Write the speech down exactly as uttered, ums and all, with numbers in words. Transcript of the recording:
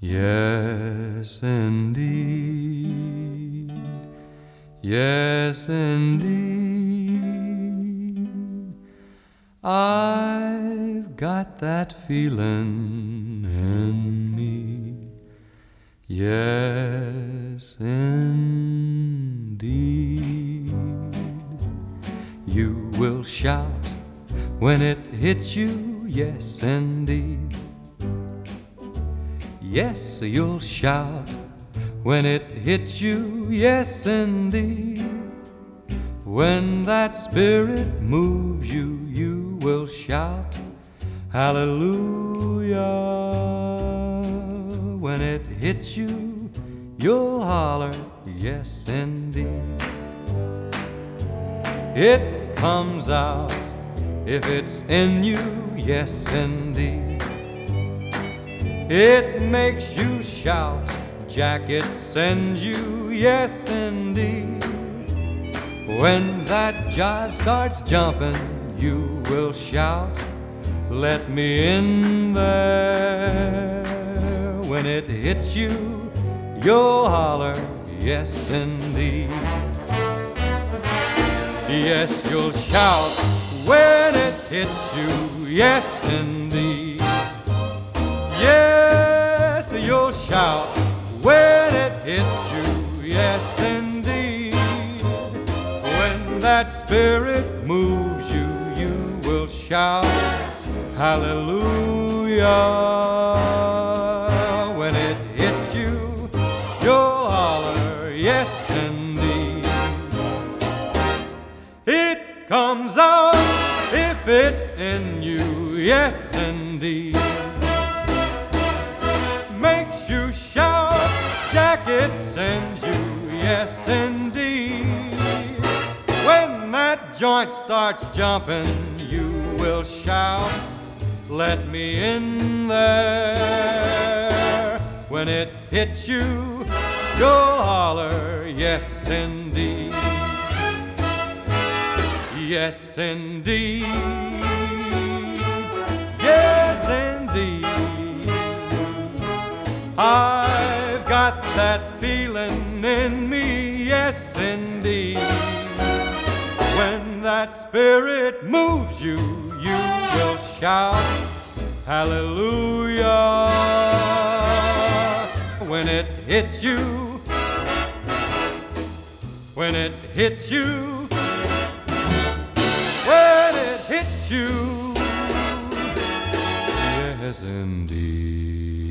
Yes, indeed. Yes, indeed. I've got that feeling in me. Yes, indeed. You will shout when it hits you. Yes, indeed. Yes, you'll shout when it hits you, yes indeed. When that spirit moves you, you will shout hallelujah. When it hits you, you'll holler, yes indeed. It comes out if it's in you, yes indeed. It makes you shout, Jack, it sends you, yes indeed. When that jive starts jumping, you will shout, let me in there. When it hits you, you'll holler, yes indeed. Yes, you'll shout when it hits you, yes indeed. Yes, you'll shout when it hits you, yes indeed. When that spirit moves you, you will shout hallelujah. When it hits you, you'll holler, yes indeed. It comes out if it's in you, yes indeed. Makes you shout, Jack, it sends you, yes indeed. When that joint starts jumping, you will shout, let me in there. When it hits you, you'll holler, yes indeed. Yes indeed. Yes indeed. I've got that feeling in me, yes indeed. When that spirit moves you, you will shout hallelujah. When it hits you, when it hits you, when it hits you, yes indeed.